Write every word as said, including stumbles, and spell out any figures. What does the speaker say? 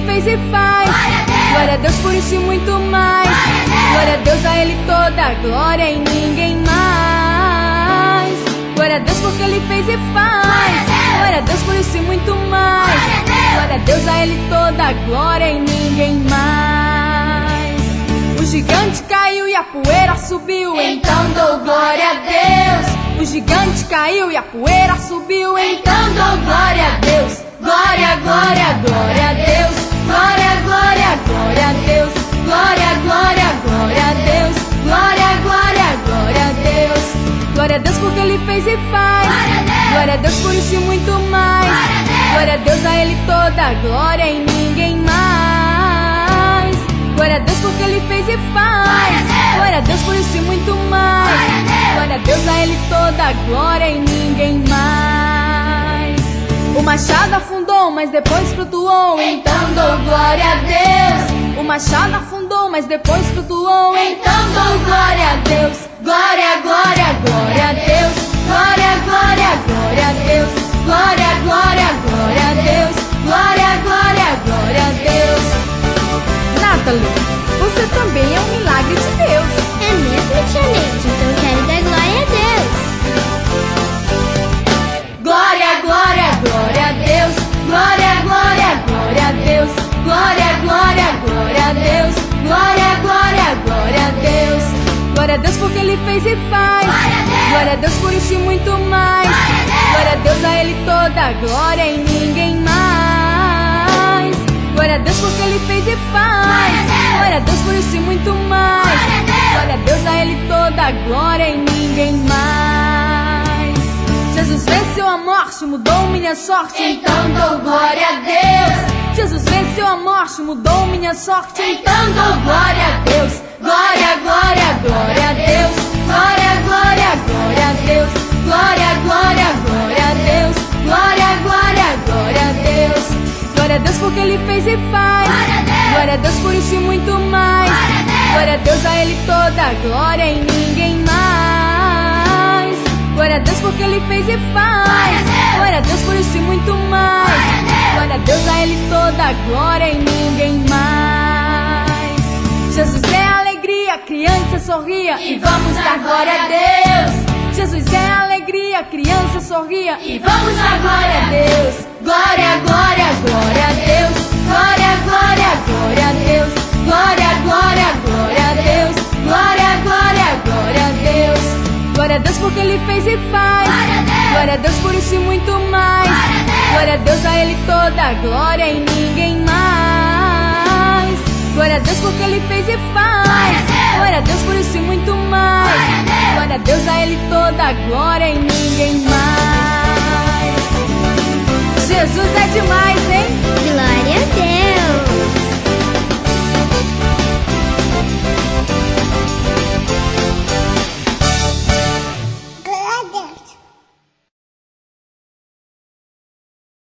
fez e faz. Glória a Deus por isso e muito mais. Glória a Deus, a Ele toda a glória e ninguém mais. Glória a Deus porque Ele fez e faz. Glória a Deus por isso e muito mais. Glória a Deus, a Ele toda a glória e ninguém mais. O gigante caiu e a poeira subiu, então dou glória a Deus. O gigante caiu e a poeira subiu, então dou glória a Deus. Glória, glória, glória a Deus. Glória, glória, glória a Deus. Glória, glória, glória a Deus. Glória, glória, glória a Deus. Glória a Deus porque Ele fez e faz. Glória a Deus por isso e muito mais. Glória a Deus, a Ele toda a glória e ninguém mais. Glória a Deus porque Ele fez e faz. Glória a Deus por isso e muito mais. Glória a Deus, a Ele toda a glória e ninguém mais. O machado afundou, mas depois flutuou, então dou glória a Deus. O machado afundou, mas depois flutuou, então dou glória a Deus. Glória, glória, glória a Deus. Glória, glória, glória a Deus. Glória, glória, glória a Deus. Glória, glória, glória a Deus. Nathalie, você também é um milagre de Deus. É mesmo, tia Neide? Então quero dar glória a Deus. Glória, glória, glória a Deus. Glória, glória, glória a Deus. Glória, glória, glória a Deus. Glória, glória, glória a Deus. Glória a Deus porque Ele fez e faz. Glória a Deus por isso e muito mais. Glória a Deus, a Ele toda a glória e ninguém mais. Glória a Deus porque Ele fez e faz. Glória a Deus por isso e muito mais. Glória a Deus, a Ele toda a glória e ninguém mais. Jesus venceu a morte, mudou minha sorte, então dou glória a Deus. Jesus venceu a morte, mudou minha sorte, então dou glória a Deus. Glória, glória, glória a Deus. Glória, glória, glória a Deus. Glória, glória, glória a Deus. Glória, glória, glória a Deus. Glória a Deus porque Ele fez e faz. Glória a Deus por isso e muito mais. Glória a Deus, a Ele toda a glória e ninguém mais. Glória a Deus porque Ele fez e faz. Glória a Deus por isso e muito mais. Glória a Deus, a Ele toda a glória e ninguém mais. Jesus é alegria, criança sorria e vamos dar glória a Deus. Jesus é alegria, criança sorria e vamos dar glória a Deus. Glória, glória, glória a Deus. Glória, glória, glória a Deus. Glória, glória, glória a Deus. Glória, glória, glória a Deus. Glória a Deus porque Ele fez e faz. Glória a Deus por isso e muito mais. Glória a Deus, a Ele toda a glória e ninguém mais. Glória a Deus porque Ele fez e faz. Glória a Deus por isso e muito mais. Glória a Deus, a Ele toda a glória e ninguém mais. Jesus é demais.